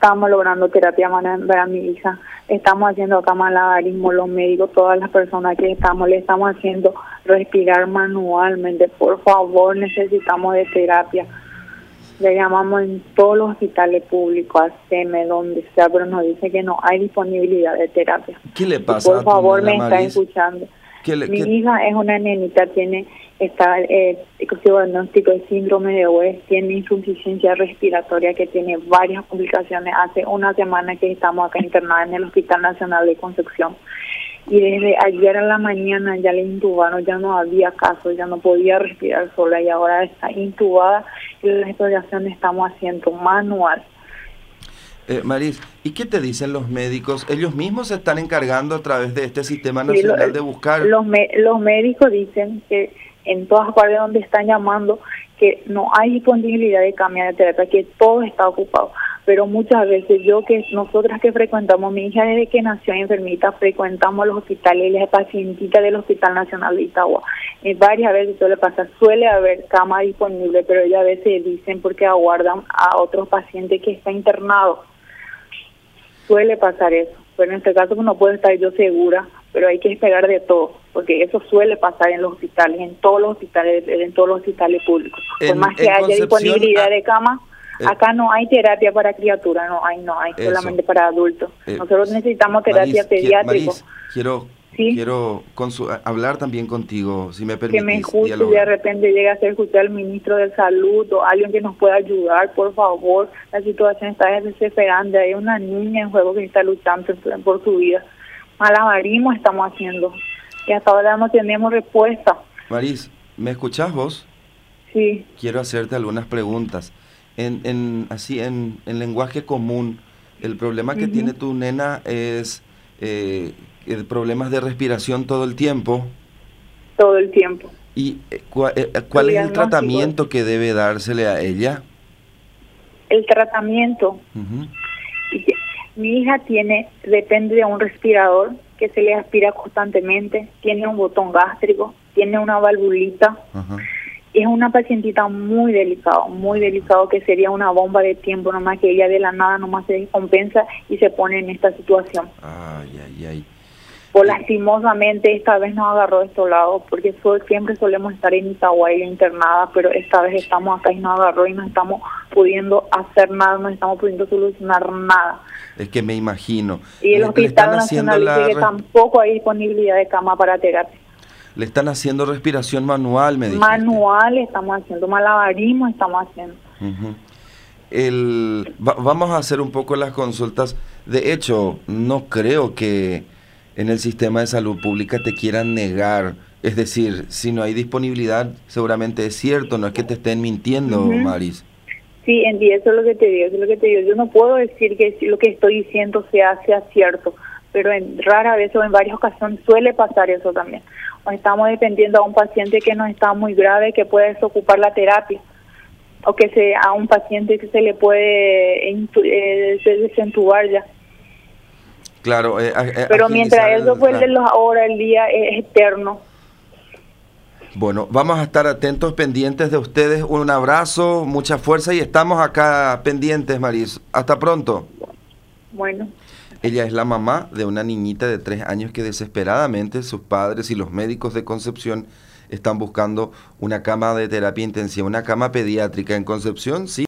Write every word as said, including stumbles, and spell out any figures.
estamos logrando terapia para, para mi hija. Estamos haciendo acá malabarismo, los médicos, todas las personas que estamos, le estamos haciendo respirar manualmente. Por favor, necesitamos de terapia. Le llamamos en todos los hospitales públicos, a C E M E, donde sea, pero nos dice que no hay disponibilidad de terapia. ¿Qué le pasa y por a tu favor, nena, me Maris? está escuchando. ¿Qué le, Mi qué... hija es una nenita, tiene está eh, diagnóstico de síndrome de West, tiene insuficiencia respiratoria, que tiene varias complicaciones. Hace una semana que estamos acá internada en el Hospital Nacional de Concepción. Y desde ayer a la mañana ya le intubaron, ya no había caso, ya no podía respirar sola y ahora está intubada y la respiración estamos haciendo manual. Eh, Maris, ¿y qué te dicen los médicos? ¿Ellos mismos se están encargando a través de este Sistema Nacional Sí, lo, de buscar? Los, me, los médicos dicen que en todas partes donde están llamando que no hay disponibilidad de cama de terapia, que todo está ocupado. Pero muchas veces yo, que nosotras que frecuentamos, mi hija desde que nació enfermita, frecuentamos los hospitales, ella es pacientita del Hospital Nacional de Itagua. Y varias veces suele pasar, suele haber cama disponible, pero ellas a veces dicen porque aguardan a otros pacientes que está internado. Suele pasar eso, pero en este caso no puedo estar yo segura, pero hay que esperar de todo, porque eso suele pasar en los hospitales, en todos los hospitales, en todos los hospitales públicos. En, Por más que haya Concepción, disponibilidad ah, de cama, eh, acá no hay terapia para criaturas, no hay, no hay, eso. solamente para adultos. Eh, Nosotros necesitamos terapia Maris, pediátrica. Maris, quiero, ¿Sí? quiero consu- hablar también contigo, si me permitís. Que me escuche, dialogar. de repente llega a ser escuchar al ministro de Salud o alguien que nos pueda ayudar, por favor. La situación está desesperante, hay una niña en juego que está luchando por su vida. Malabarismo estamos haciendo y hasta ahora no tenemos respuesta. Maris, ¿me escuchás vos? Sí. Quiero hacerte algunas preguntas. En, en así en, en lenguaje común, el problema que Uh-huh. tiene tu nena es eh, el problemas de respiración todo el tiempo. Todo el tiempo. ¿Y eh, cua, eh, cuál El es el tratamiento que debe dársele a ella? El tratamiento. Uh-huh. Mi hija tiene, depende de un respirador que se le aspira constantemente, tiene un botón gástrico, tiene una valvulita. Uh-huh. Es una pacientita muy delicado, muy delicado, que sería una bomba de tiempo, nomás que ella de la nada nomás se descompensa y se pone en esta situación. Ay, ay, ay. Pues lastimosamente esta vez nos agarró de estos lados, porque so, siempre solemos estar en Itagua internada, pero esta vez estamos acá y nos agarró y no estamos pudiendo hacer nada, no estamos pudiendo solucionar nada. Es que me imagino. Y el Le- le Hospital están Nacional haciendo la dice que res- tampoco hay disponibilidad de cama para terapia. Le están haciendo respiración manual, me dijiste. Manual estamos haciendo, malabarismo estamos haciendo. Uh-huh. El, va- vamos a hacer un poco las consultas. De hecho, no creo que en el sistema de salud pública te quieran negar. Es decir, si no hay disponibilidad, seguramente es cierto, no es que te estén mintiendo, Uh-huh. Maris. Sí, en eso es lo que te digo, eso es lo que te digo. Yo no puedo decir que lo que estoy diciendo sea, sea cierto, pero en rara vez o en varias ocasiones suele pasar eso también. O estamos dependiendo a un paciente que no está muy grave, que puede desocupar la terapia, o que sea a un paciente que se le puede intu- eh, desentubar ya. Claro. Eh, eh, Pero mientras agilizar eso el- fue el de las horas, el día es eterno. Bueno, vamos a estar atentos, pendientes de ustedes. Un abrazo, mucha fuerza y estamos acá pendientes, Maris. Hasta pronto. Bueno. Ella es la mamá de una niñita de tres años que desesperadamente sus padres y los médicos de Concepción están buscando una cama de terapia intensiva, una cama pediátrica en Concepción, sí.